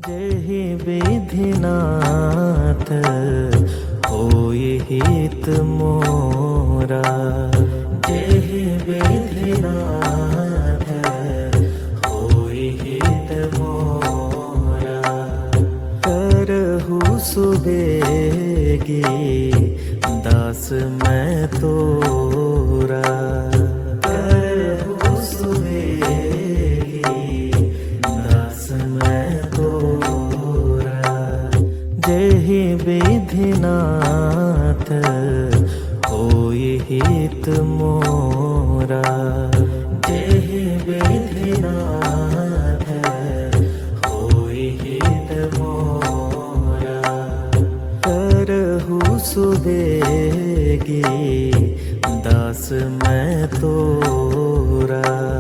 जेहि विधिनाथ होई हित मोरा। जेहि विधिनाथ होई हित मोरा। करहु सुबेगी दास मैं तोरा। करहु सुबेगी दास मैं तोरा। जेहि विधिनाथ होई हित मोरा। जेहि विधिनाथ होई हित मोरा। करहु सुबेगी दास मैं तोरा।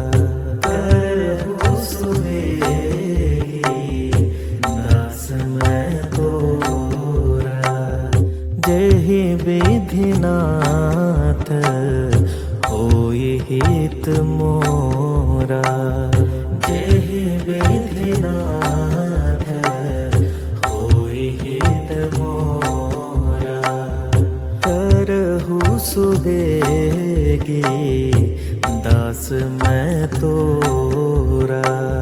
करहु सुबेगी दास मैं तोरा। जेहि विधिनाथ होई हित मोरा। जेहि विधिनाथ होई हित मोरा। करहु सुबेगी दास मैं तोरा।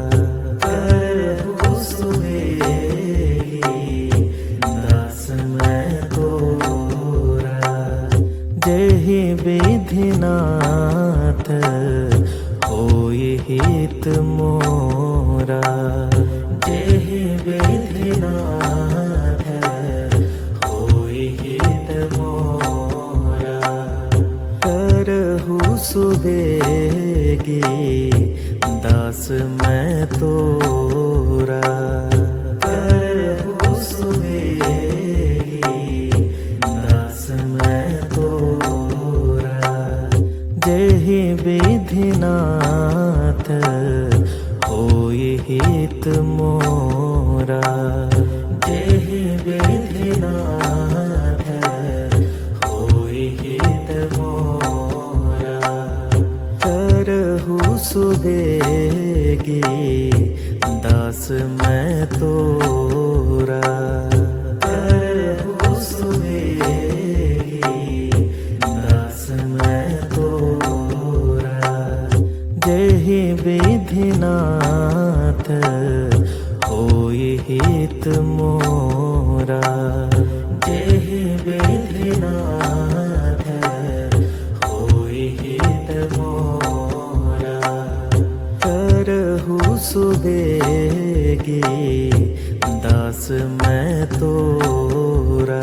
करहु सुबेगी दास मैं तोरा। जेहि विधिनाथ होई हित मोरा। जेहि विधिनाथ होई हित मोरा। करहु सुबेगी दास मैं तोरा। करहु सुबेगी दास मैं तोरा। जेहि विधिनाथ होई हित मोरा। जेहि विधिनाथ होई हित मोरा। करहु सुबेगी दास मैं तोरा। करहु सुबेगी दास मैं तोरा। जेहि विधिनाथ होई हित मोरा। जेहि विधिनाथ होई हित मोरा। करहु सुबेगी दास मैं तोरा।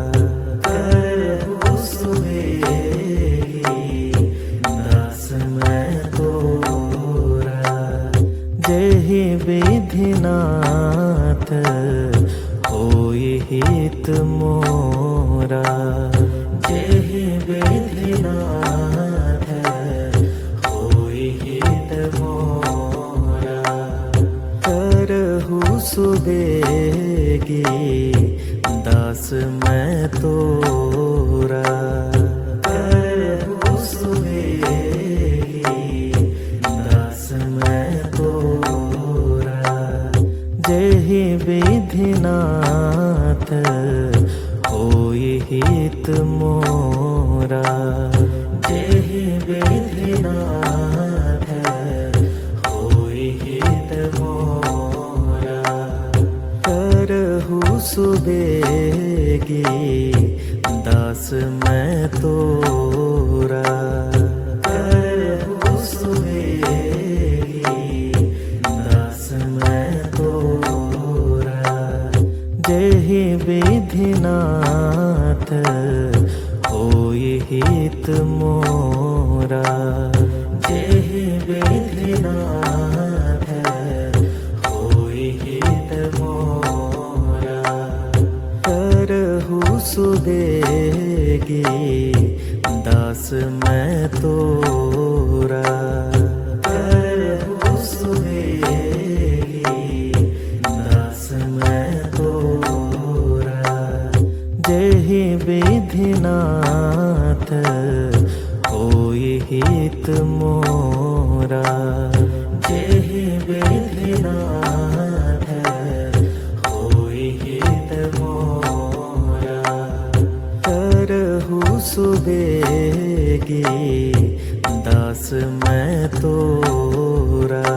करहु सुबेगी दास मैं तोरा। जेहि विधिनाथ होई हित मोरा। जेहि विधिनाथ होई हित मोरा। करहु सुबेगी दास मैं तोरा। करहु सुबेगी दास मैं तोरा। जेहि विधिनाथ होई हित मोरा। जेहि विधिनाथ होई हित मोरा। करहु सुबेगी दास मैं तोरा। करहु सुबेगी दास मैं तोरा। जेहि विधिनाथ होई हित मोरा। जेहि विधिनाथ होई हित मोरा। करहु सुबेगी दास मैं तोरा। करहु सुबेगी दास मैं तोरा। जेहि विधिनाथ होई हित मोरा। जेहि विधिनाथ सुबेगी दास मैं तोरा।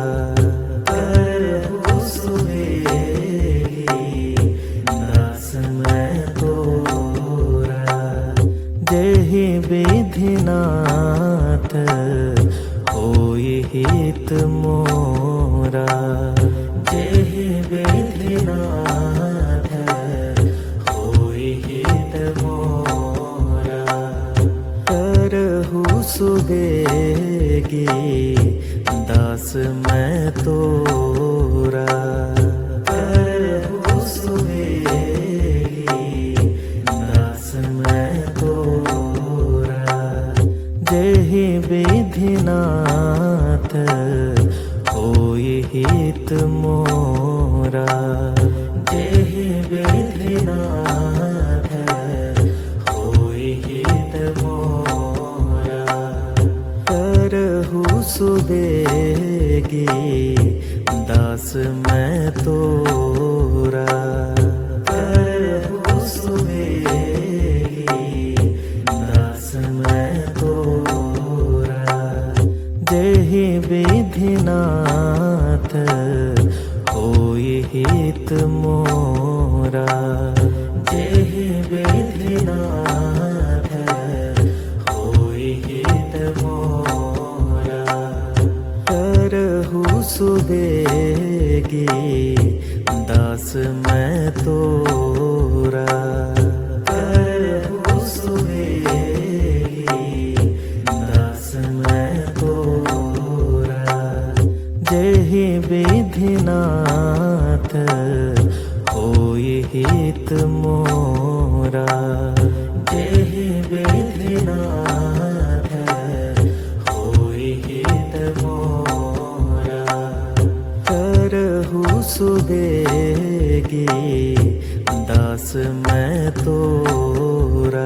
करहु सुबेगी दास मैं तोरा। जेहि विधिनाथ होई हित मोरा। जेहि विधिनाथ होई हित मोरा। करहु सुबेगी दास मैं तोरा। करहु सुबेगी दास मैं तोरा। जेहि विधिनाथ होई हित मोरा। जेहि विधिनाथ होई हित मोरा। करहु सुबेगी दास मैं तोरा। करहु सुबेगी दास मैं तोरा। जेहि विधिनाथ होई हित मोरा। जेहि विधिनाथ होई हित मोरा। करहु सुबेगी दास मैं तोरा। करहु सुबेगी दास मैं तोरा। जेहि विधिनाथ होई हित मोरा। जेहि विधिनाथ होई हित मोरा। करहु सुबेगी दास मैं तोरा।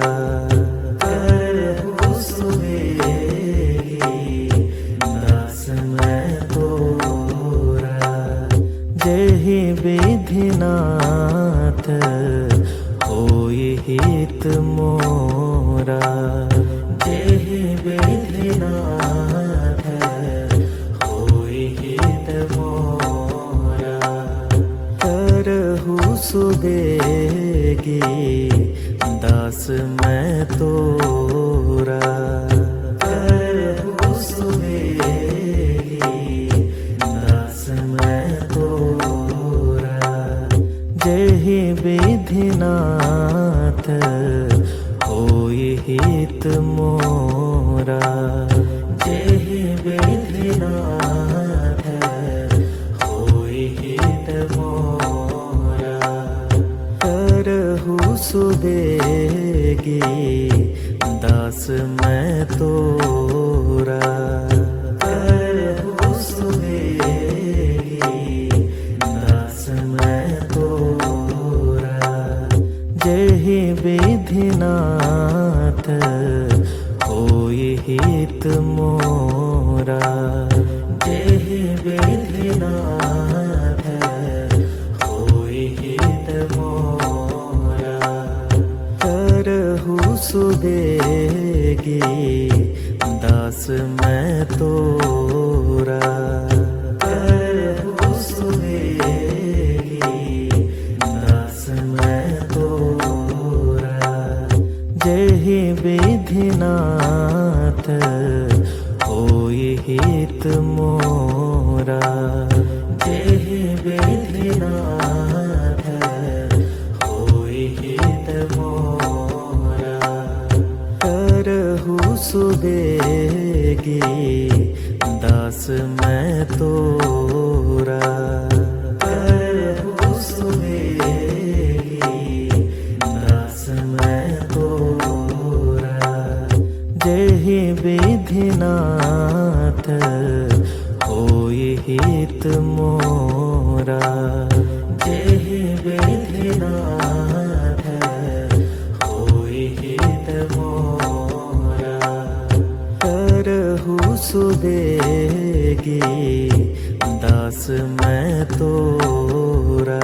करहु सुबेगी दास मैं तोरा। जेहि विधिनाथ होई हित मोरा। जेहि विधिनाथ होई हित मोरा। करहु सुबेगी दास मैं तोरा। करहु सुबेगी दास मैं तोरा। जेहि विधिनाथ होई हित मोरा। जेहि विधिनाथ होई हित मोरा। करहु सुबेगी दास मैं तोरा। करहु सुबेगी दास मैं तोरा। जेहि विधिनाथ होई हित मोरा। जेहि विधिनाथ होई हित मोरा। करहु सुबेगी दास मैं तोरा। करहु सुबेगी दास मैं तोरा। जेहि विधिनाथ होई हित मोरा। जेहि विधिनाथ होई हित मोरा। करहु सुबेगी दास मैं तोरा। करहु सुबेगी दास मैं तोरा। जेहि विधिनाथ होई हित मोरा। जेहि विधिनाथ होई हित मोरा। करहु सुबेगी दास मैं तोरा।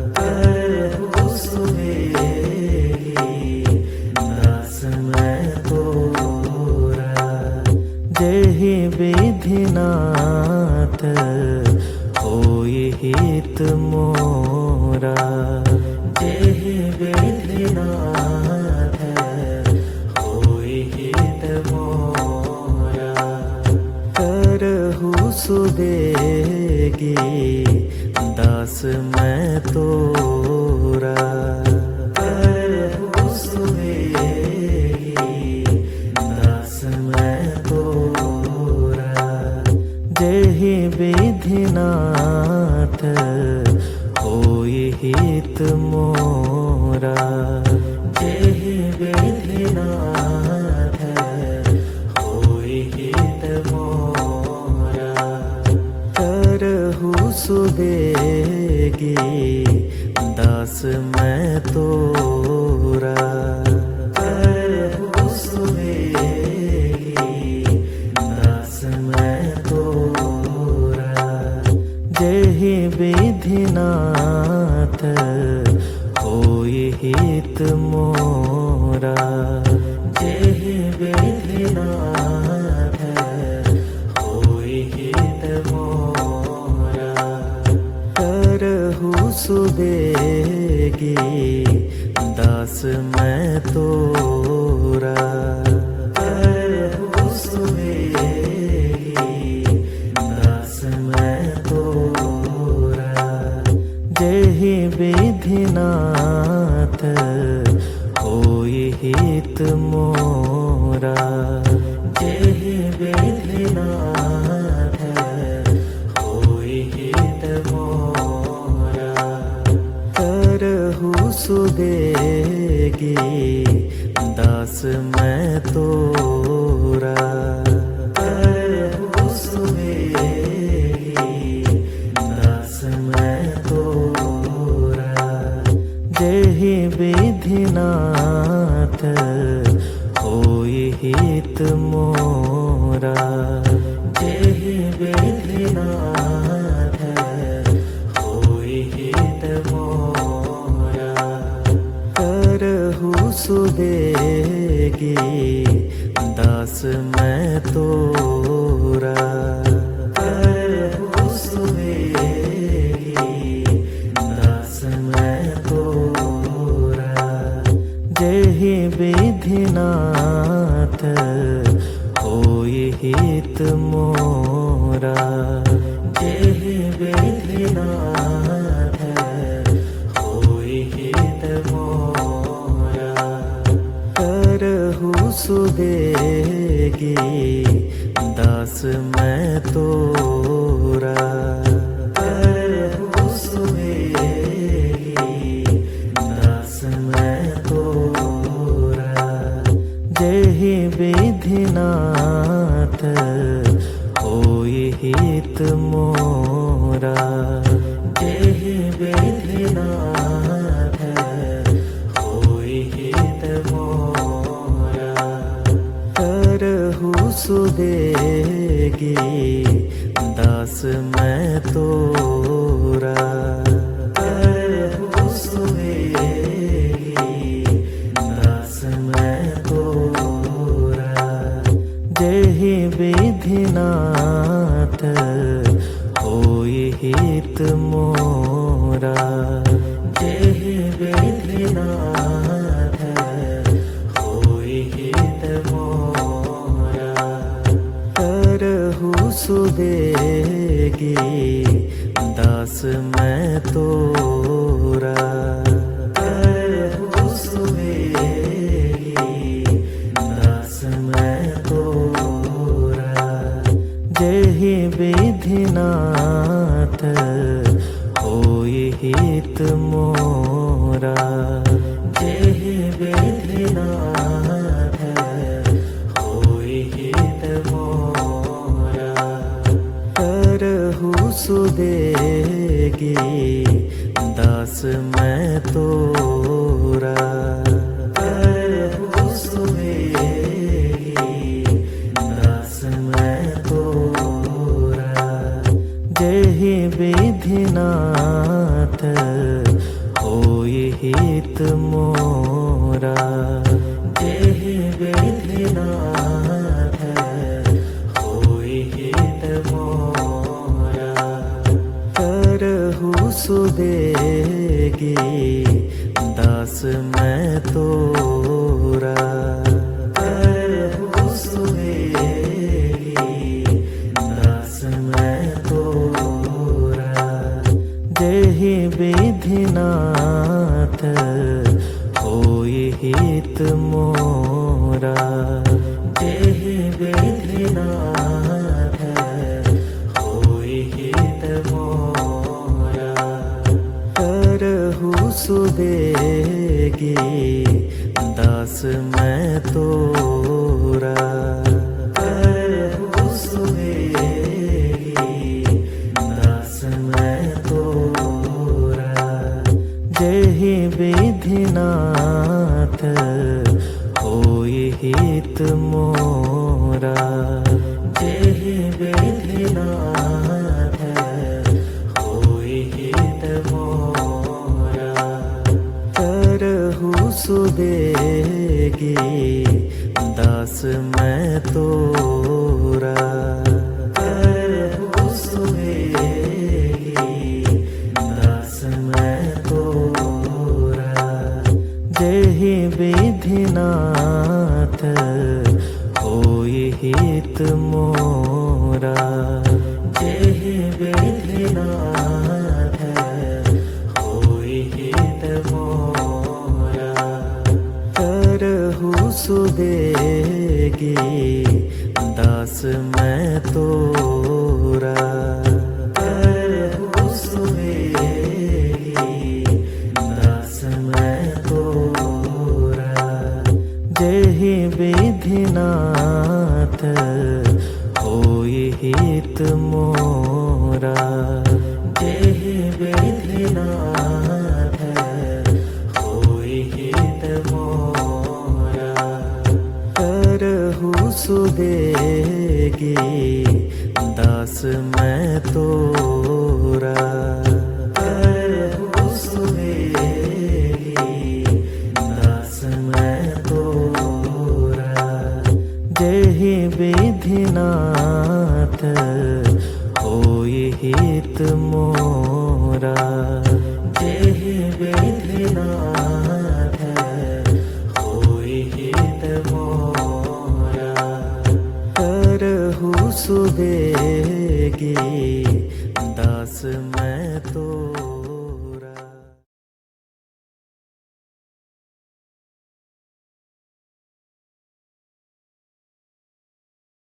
करहु सुबेगी दास मैं तोरा। मोरा। जेहि विधिनाथ होई हित मोरा। करहु सुदेगी दास मैं तोरा। करहु सुदेगी दास मैं तोरा। जेहि विधिनाथ होई हित मोरा। जेहि विधिनाथ होई हित मोरा। करहु सुदेगी दास मैं तोरा। करहु सुदेगी दास मैं तोरा। जेहि विधिनाथ होई हित मोरा। जेहि विधिनाथ होई हित मोरा। करहु सुदेगी दास मैं तोरा। करहु सुदेगी दास मैं तोरा। जेहि विधिनाथ होई हित मोरा। जेहि विधिनाथ होई हित मोरा। करहु सुदेगी दास मैं तोरा। करहु सुदेगी दास मैं तोरा। जेहि विधिनाथ होई हित मोरा। जेहि विधिनाथ होई हित मोरा। करहु सुदेगी दास मैं तोरा। करहु सुदेगी दास मैं तोरा। जेहि विधिनाथ होई हित मोरा। जेहि विधिनाथ होई हित मोरा। करहु सुदेगी दास मैं तोरा। करहु सुदेगी दास मैं तोरा। जेहि विधिनाथ होई हित मोरा। जेहि विधिनाथ होई हित मोरा। करहु सुदेगी दास मैं तोरा। करहु सुदेगी दास मैं तोरा। जेहि विधिनाथ होई हित मोरा। जेहि विधिनाथ होई हित मोरा। करहु सुदेगी दास मैं तोरा। करहु सुदेगी दास मैं तोरा। जेहि विधिनाथ होई हित मोरा। जेहि विधिनाथ होई हित मोरा। करहु सुदेगी दास मैं तोरा। करहु सुदेगी दास मैं तोरा। जेहि विधिनाथ होई हित मोरा। जेहि विधिनाथ होई हित मोरा। करहु सुदेगी सुबेगी दास मैं तोरा, करहु सुबेगी दास मैं तोरा। जेहि विधिनाथ होई हित मोरा, जेहि विधिनाथ होई हित मोरा। करहु सुबेगी दास मैं तोरा, करहु सुबेगी दास मैं तोरा। जेहि विधिनाथ होई हित मोरा, जेहि विधिनाथ होई हित मोरा। करहु सुबेगी दास मैं तोरा, करहु सुबेगी दास मैं तोरा। जेहि विधिनाथ होई हित मोरा, जेहि विधिनाथ होई हित मोरा। करहु सुबेगी दास मैं तोरा, करहु सुबेगी दास मैं तोरा। जेहि विधिनाथ होई हित मोरा, जेहि विधिनाथ होई हित मोरा। करहु सुबेगी दास मैं तोरा।